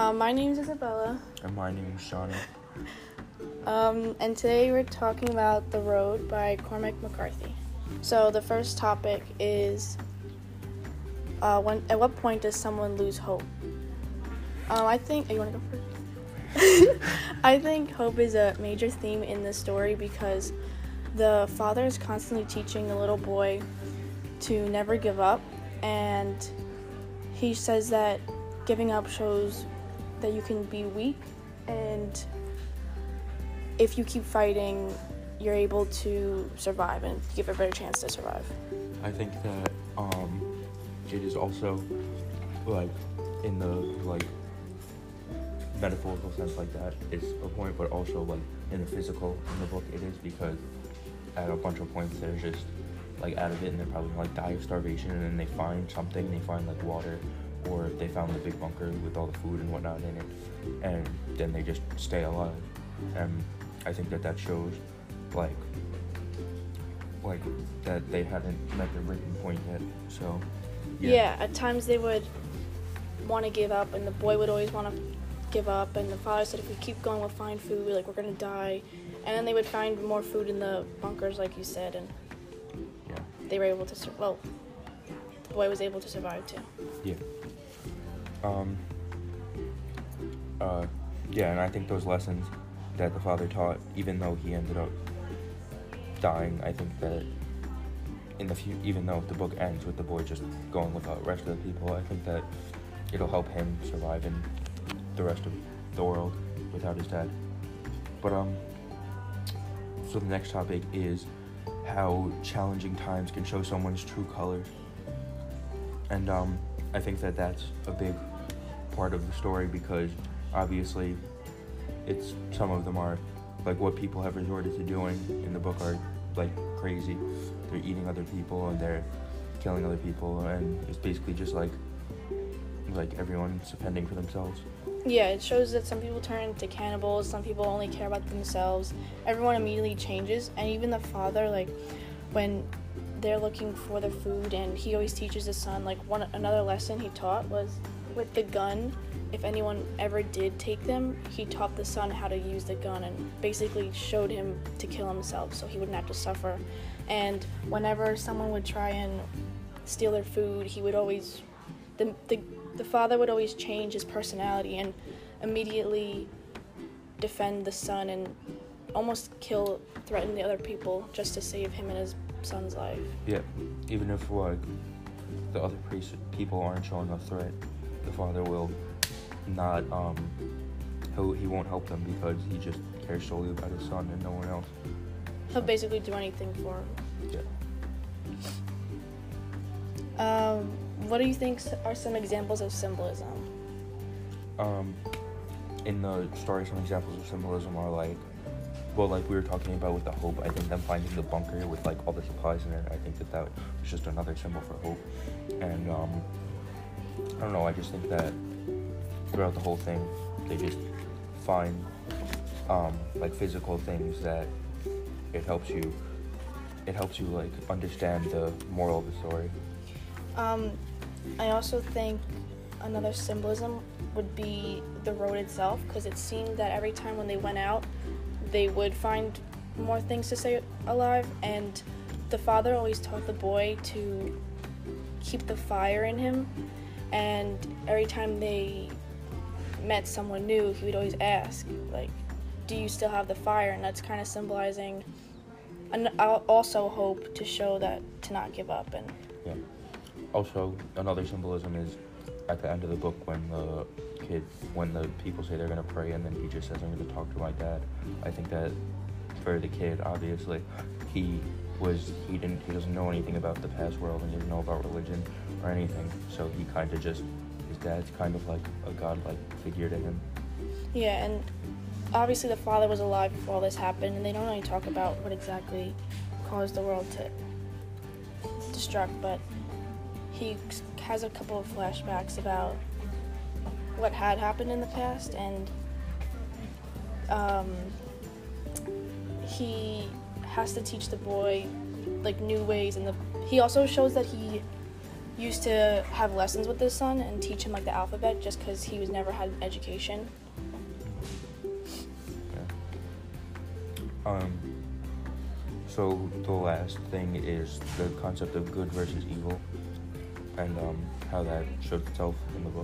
My name's Isabella. And my name is Shawnee. And today we're talking about The Road by Cormac McCarthy. So the first topic is, at what point does someone lose hope? I think, you want to go first? I think hope is a major theme in the story because the father is constantly teaching the little boy to never give up, and he says that giving up shows that you can be weak, and if you keep fighting, you're able to survive and give a better chance to survive. I think that it is also in the metaphorical sense that is a point, but also in the physical in the book it is, because at a bunch of points they're just out of it and they're probably gonna die of starvation, and then they find something, they find water, or they found the big bunker with all the food and whatnot in it, and then they just stay alive. And I think that shows that they haven't met their breaking point yet. So yeah, at times they would want to give up, and the boy would always want to give up, and the father said, if we keep going, we'll find food, we're gonna die. And then they would find more food in the bunkers, like you said, and yeah, they were able to the boy was able to survive too. And I think those lessons that the father taught, even though he ended up dying, I think that even though the book ends with the boy just going without the rest of the people, I think that it'll help him survive in the rest of the world without his dad. But so the next topic is how challenging times can show someone's true colors. And I think that that's a big part of the story, because obviously some of them are what people have resorted to doing in the book are crazy. They're eating other people and they're killing other people, and it's basically just everyone's fending for themselves. Yeah, it shows that some people turn into cannibals, some people only care about themselves. Everyone immediately changes, and even the father, when they're looking for their food, and he always teaches the son, another lesson he taught was with the gun. If anyone ever did take them, he taught the son how to use the gun and basically showed him to kill himself so he wouldn't have to suffer. And whenever someone would try and steal their food, he would always, the father would always change his personality and immediately defend the son and almost threaten the other people just to save him and his son's life. Yeah, even if the other people aren't showing a threat, the father will not he won't help them because he just cares solely about his son and no one else. He'll basically do anything for him. Yeah. What do you think are some examples of symbolism? In the story, some examples of symbolism are we were talking about with the hope. I think them finding the bunker with all the supplies in it, I think that was just another symbol for hope. And I don't know, I just think that throughout the whole thing, they just find physical things that it helps you understand the moral of the story. I also think another symbolism would be the road itself, because it seemed that every time when they went out, they would find more things to stay alive, and the father always taught the boy to keep the fire in him, and every time they met someone new, he would always ask, do you still have the fire? And that's kind of symbolizing also hope, to show that to not give up. And yeah. Also, another symbolism is at the end of the book when the people say they're going to pray, and then he just says, I'm going to talk to my dad. I think that for the kid, obviously, he doesn't know anything about the past world, and he doesn't know about religion or anything, so he kind of just, his dad's kind of like a godlike figure to him. Yeah, and obviously the father was alive before all this happened, and they don't really talk about what exactly caused the world to destruct, but he has a couple of flashbacks about what had happened in the past, and he has to teach the boy new ways, and he also shows that he used to have lessons with his son and teach him like the alphabet just because he was never had an education. Yeah. So the last thing is the concept of good versus evil, and how that shows itself in the book.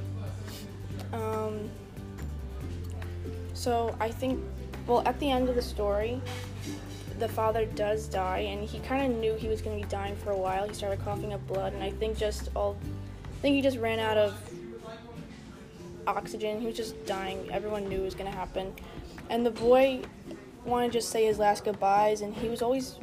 So I think, well, at the end of the story, the father does die, and he kind of knew he was going to be dying for a while. He started coughing up blood, and I think he just ran out of oxygen. He was just dying. Everyone knew it was going to happen. And the boy wanted to just say his last goodbyes, and he was always,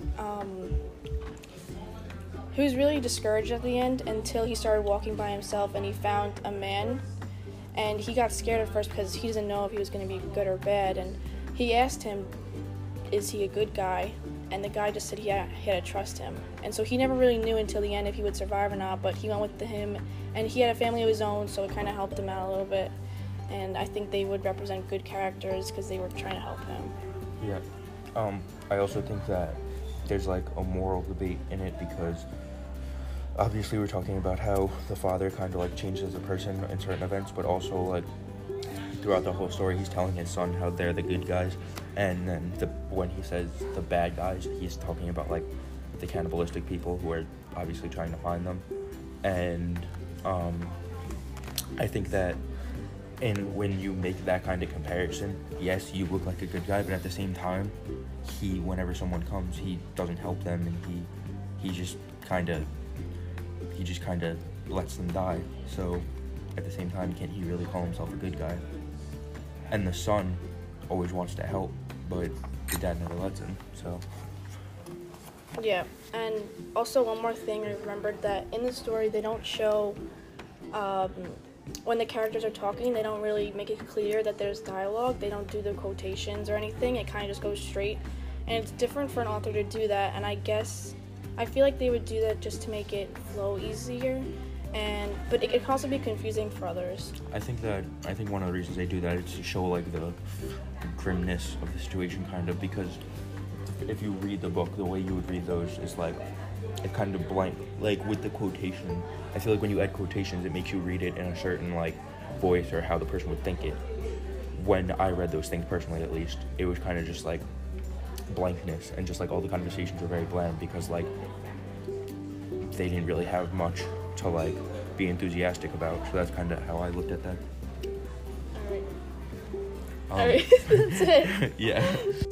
he was really discouraged at the end until he started walking by himself, and he found a man, and he got scared at first because he doesn't know if he was going to be good or bad, and he asked him, is he a good guy? And the guy just said he had to trust him. And so he never really knew until the end if he would survive or not, but he went with him, and he had a family of his own, so it kind of helped him out a little bit. And I think they would represent good characters because they were trying to help him. Yeah. I also think that there's like a moral debate in it, because obviously we're talking about how the father kind of like changes as a person in certain events, but also like throughout the whole story he's telling his son how they're the good guys, and then when he says the bad guys, he's talking about like the cannibalistic people who are obviously trying to find them. And I think that when you make that kind of comparison, yes, you look like a good guy, but at the same time, whenever someone comes, he doesn't help them, and he just kind of lets them die. So at the same time, can't he really call himself a good guy? And the son always wants to help, but the dad never lets him. So Yeah, and also one more thing, I remembered that in the story they don't show, when the characters are talking, they don't really make it clear that there's dialogue. They don't do the quotations or anything. It kind of just goes straight, and it's different for an author to do that, and I feel like they would do that just to make it flow easier, but it can also be confusing for others. I think one of the reasons they do that is to show like the grimness of the situation, kind of, because if you read the book, the way you would read those is like it kind of blank, like with the quotation. I feel like when you add quotations, it makes you read it in a certain like voice or how the person would think it. When I read those things personally, at least, it was kind of just like blankness, and just like all the conversations were very bland, because like they didn't really have much to like be enthusiastic about. So that's kind of how I looked at that. All right. That's it. Yeah.